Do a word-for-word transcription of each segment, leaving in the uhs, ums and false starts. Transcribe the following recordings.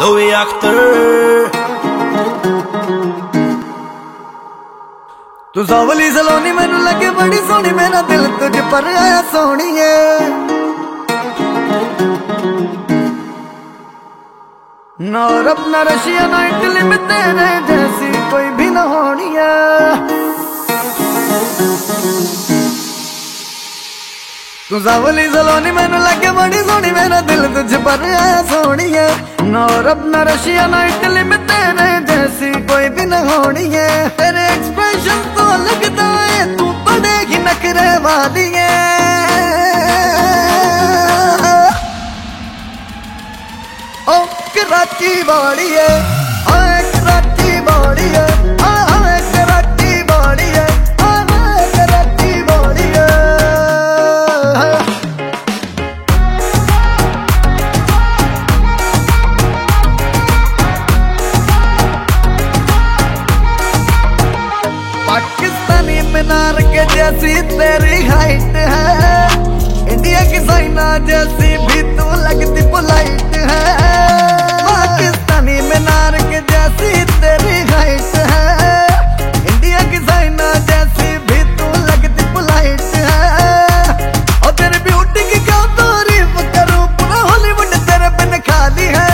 Louis Akhtar. तू सावली सलोनी मैनू लगे बड़ी सोनी, मेरा दिल तुझ पर आया सोनिए। ना अरब ना रशिया ना इटली में तेरे जैसी कोई भी ना होनी है। तू सावली सलोनी मैनू लगे बड़ी सोनी, मेरा दिल तुझ पर आया सोनिए। ना अरब ना रशिया ना इटली में तेरे जैसी कोई भी ना होनी है। तेरे एक्सप्रेशन तो लगता है तू पड़ेगी नखरे वाली है। ओ कराची बॉडी है, आए कराची बॉडी है, आए कराची बॉडी है, आए कराची बॉडी है। पाकिस्तानी मीनार के जैसी तेरी हाइट है, इंडिया की साइना जैसी भी तू लगती पोलाइट है। पाकिस्तानी मीनार के जैसी तेरी हाइट है, इंडिया की साइना जैसी भी तू लगती पोलाइट है। और तेरी ब्यूटी की क्या तारीफ करूं, पूरा हॉलीवुड तेरे बिन खाली है।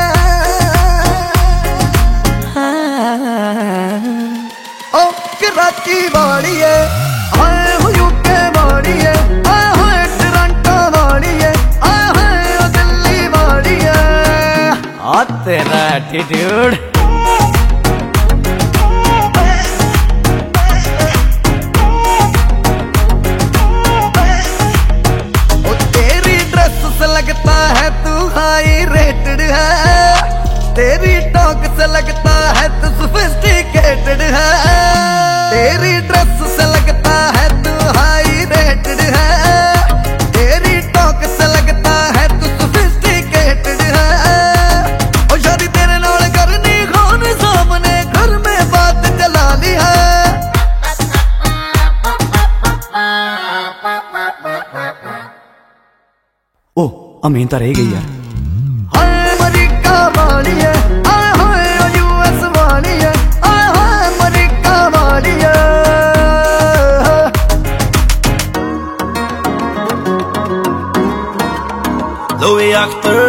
ओ कराची बॉडी है, आए हो यूके बॉडी है, आए हो टोरंटो बॉडी है, आए हो दिल्ली बॉडी है। आ तेरा एटीट्यूड ओ तेरी ड्रेस से लगता है तू हाई रेटेड है। तेरी टॉक से लगता है तू सोफिस्टिकेटेड है। तेरी ड्रेस से लगता है तू हाई रेटेड है। तेरी टॉक से लगता है तू सोफिस्टिकेटेड है। और शादी तेरे नाल करनी कौन सामने घर में बात चला ली है। ओ अमीन तो रह गई यार। हाय अमेरिका वाली है, आए हाय यूएस वाली है, आए हाय अमेरिका वाली है। Louis अख्तर।